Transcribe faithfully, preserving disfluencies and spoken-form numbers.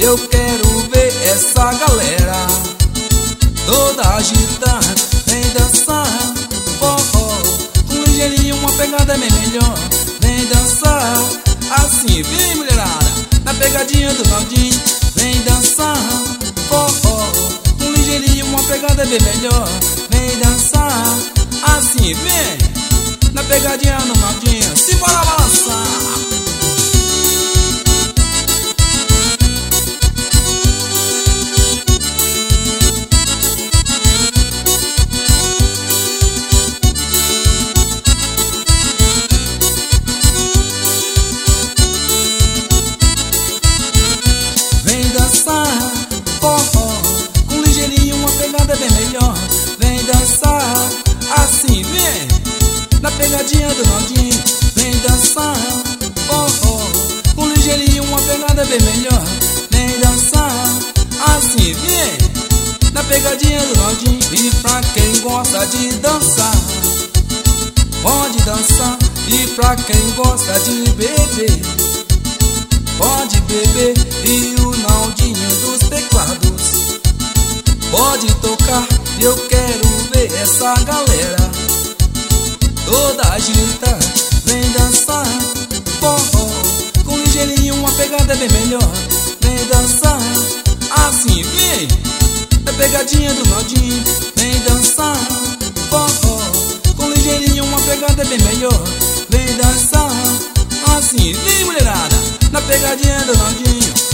eu quero ver essa galera toda agitada, vem dançar forró, com ligeirinho, uma pegada bem melhor. Vem dançar assim, vem mulherada, na pegadinha do Naldinho. Vem dançar forró, com ligeirinho, uma pegada bem melhor. Vem dançar assim, vem na pegadinha do Naldinho. Se bora balançar. Bem melhor, vem dançar assim, vem na pegadinha do Naldinho. Vem dançar forró, com ligeirinho, uma pegada bem melhor. Vem dançar assim, vem na pegadinha do Naldinho. E pra quem gosta de dançar, pode dançar. E pra quem gosta de beber, pode beber. E o Naldinho dos teclados pode tocar, eu quero ver essa galera toda agitada. Vem dançar forró, com ligeirinho, uma pegada bem melhor. Vem dançar assim, vem na pegadinha do Naldinho. Vem dançar forró, com ligeirinho, uma pegada bem melhor. Vem dançar assim, vem mulherada, na pegadinha do Naldinho.